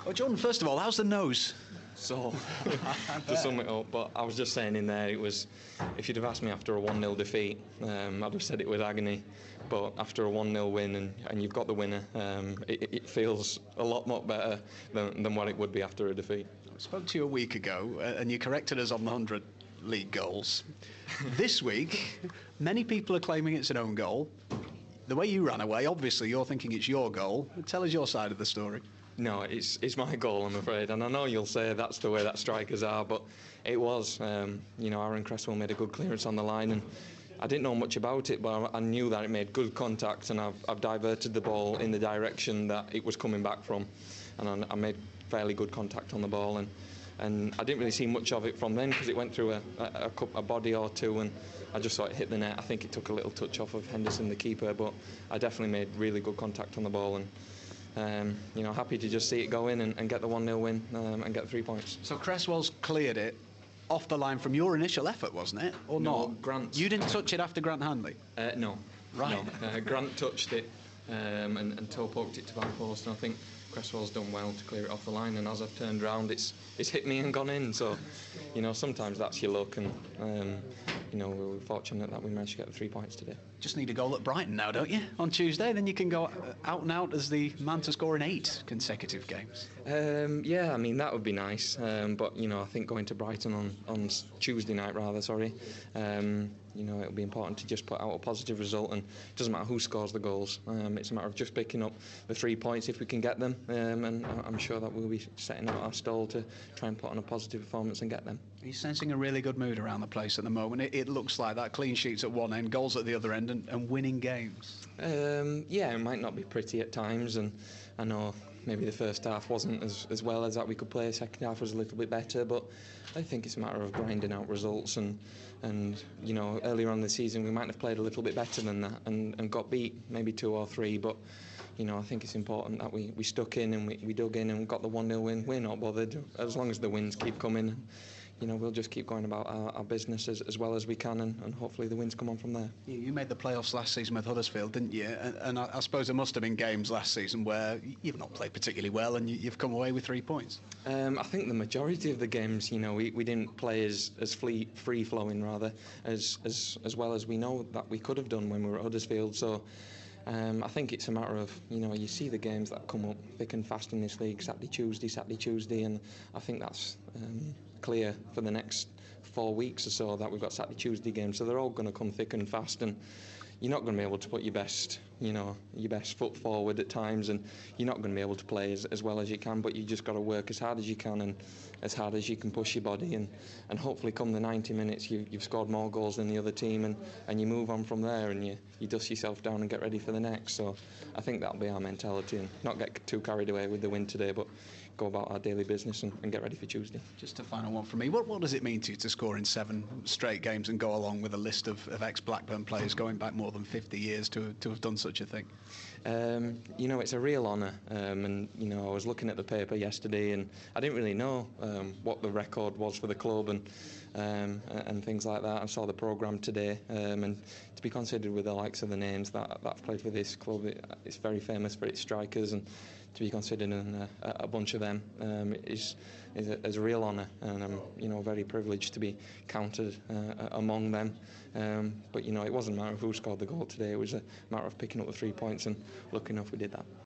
Well, John, first of all, how's the nose? So, to sum it up, but I was just saying in there, it was, if you'd have asked me after a 1-0 defeat, I'd have said it was agony. But after a 1-0 win and you've got the winner, it feels a lot better than what it would be after a defeat. I spoke to you a week ago, and you corrected us on the 100 league goals. This week, many people are claiming it's an own goal. The way you ran away, obviously you're thinking it's your goal. Tell us your side of the story. No, it's my goal, I'm afraid, and I know you'll say that's the way that strikers are, but it was. Aaron Cresswell made a good clearance on the line, and I didn't know much about it, but I knew that it made good contact, and I've diverted the ball in the direction that it was coming back from, and I made fairly good contact on the ball, and I didn't really see much of it from then because it went through a body or two, and I just saw it hit the net. I think it took a little touch off of Henderson, the keeper, but I definitely made really good contact on the ball, and happy to just see it go in and get the 1-0 win and get 3 points. So Cresswell's cleared it off the line from your initial effort, wasn't it? Or no, not? Grant. You didn't touch it after Grant Hanley? No. Right. No. Grant touched it and toe poked it to back post, and I think Cresswell's done well to clear it off the line, and as I've turned round it's hit me and gone in, so sometimes that's your luck, and we were fortunate that we managed to get the 3 points today. Just need a goal at Brighton now, don't you, on Tuesday? Then you can go out and out as the man to score in 8 consecutive games. That would be nice, but I think going to Brighton on Tuesday night it'll be important to just put out a positive result, and it doesn't matter who scores the goals. It's a matter of just picking up the 3 points if we can get them, and I'm sure that we'll be setting out our stall to try and put on a positive performance and get them. Are you sensing a really good mood around the place at the moment? It looks like that. Clean sheets at one end, goals at the other end, and winning games. It might not be pretty at times, and I know maybe the first half wasn't as well as that we could play. Second half was a little bit better, but I think it's a matter of grinding out results, and earlier on in the season we might have played a little bit better than that and got beat maybe 2 or 3, but I think it's important that we stuck in and we dug in and got the 1-0 win. We're not bothered as long as the wins keep coming. We'll just keep going about our business as well as we can, and hopefully the wins come on from there. You made the playoffs last season with Huddersfield, didn't you? And I suppose there must have been games last season where you've not played particularly well and you've come away with 3 points. I think the majority of the games, we didn't play as free-flowing, rather, as well as we know that we could have done when we were at Huddersfield. So I think it's a matter of, you see the games that come up thick and fast in this league, Saturday, Tuesday, and I think that's clear for the next 4 weeks or so that we've got Saturday, Tuesday games, so they're all going to come thick and fast, and you're not going to be able to put your best foot forward at times, and you're not going to be able to play as well as you can, but you just got to work as hard as you can and as hard as you can push your body, and hopefully come the 90 minutes you've scored more goals than the other team, and you move on from there, and you dust yourself down and get ready for the next. So I think that'll be our mentality, and not get too carried away with the win today, but go about our daily business and get ready for Tuesday. Just a final one from me. What does it mean to you to score in 7 straight games and go along with a list of ex-Blackburn players going back more than 50 years to have done such a thing? It's a real honour, and I was looking at the paper yesterday and I didn't really know what the record was for the club and things like that. I saw the programme today, and to be considered with the likes of the names that have played for this club, it's very famous for its strikers, and to be considered in a bunch of them is a real honour, and I'm very privileged to be counted among them. But it wasn't a matter of who scored the goal today. It was a matter of picking up the 3 points, and lucky enough we did that.